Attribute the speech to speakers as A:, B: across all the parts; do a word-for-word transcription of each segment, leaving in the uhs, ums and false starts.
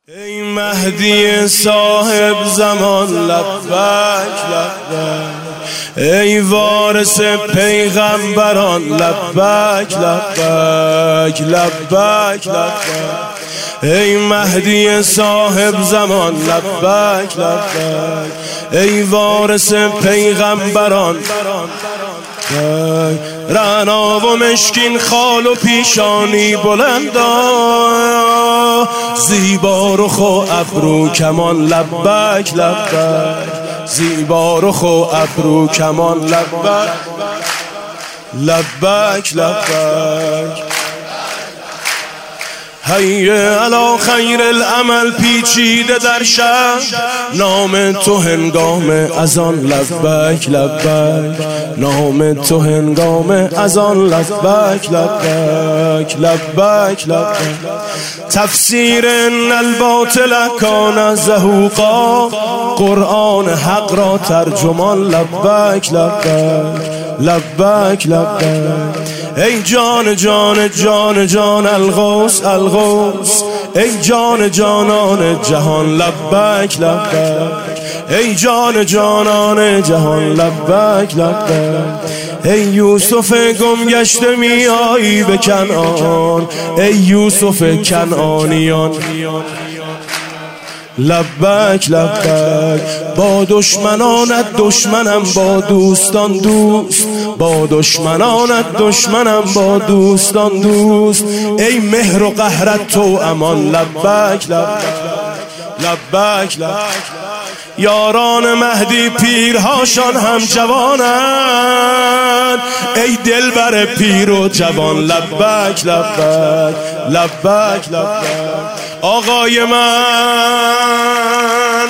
A: ای مهدی صاحب زمان لبک لبک، ای وارث پیغمبران لبک لبک لبک لبک، ای مهدی صاحب زمان لبک لبک، ای وارث پیغمبران رعنا و مشکین خال و پیشانی بلندا، زیبا رخ و ابرو کمان لبک لبک، زیبا رخ و ابرو کمان لبک لبک لبک. هی علا خیر العمل پیچیده در شب، نام تو هنگام اذان لبک لبک، نام تو هنگام اذان لبک لبک لبک لبک. تفسیر ان الباطل کان زهوقا، قرآن حق را ترجمان لبک لبک لبک لبک. ای جان جان جان جان الغوث الغوث، ای جان جانان جهان لبک لبک، ای جان جانان جهان لبک لبک. ای یوسف گم گشته می آیی به کنعان، ای یوسف کنعانیان لبک لبک. با دشمنانت دشمنم با دوستان دوست، با دشمنانت دشمنم با دوستان دوست. ای مهر و قهرت تو امان لبک لبک لبک لبک. یاران مهدی پیرهاشان هم جوانند، ای دلبر پیر و جوان لبک لبک لبک لبک. آقای من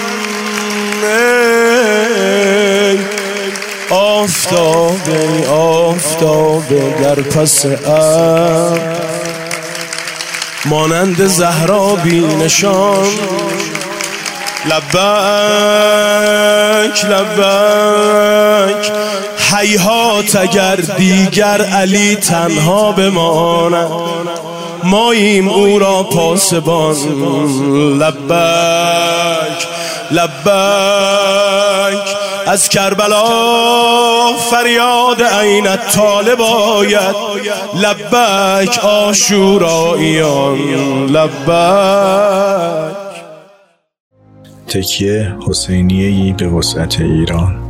A: ای آفتاب ای آفتاب در پس ابر، مانند زهرا بی نشان لبک لبک. هیهات اگر دیگر علی تنها بماند، ماییم او را پاسبان لبک لبک. از کربلا فریاد عین طالب آید لبک، عاشوراییان لبک.
B: تکیه حسینیه‌ای به وسعت ایران.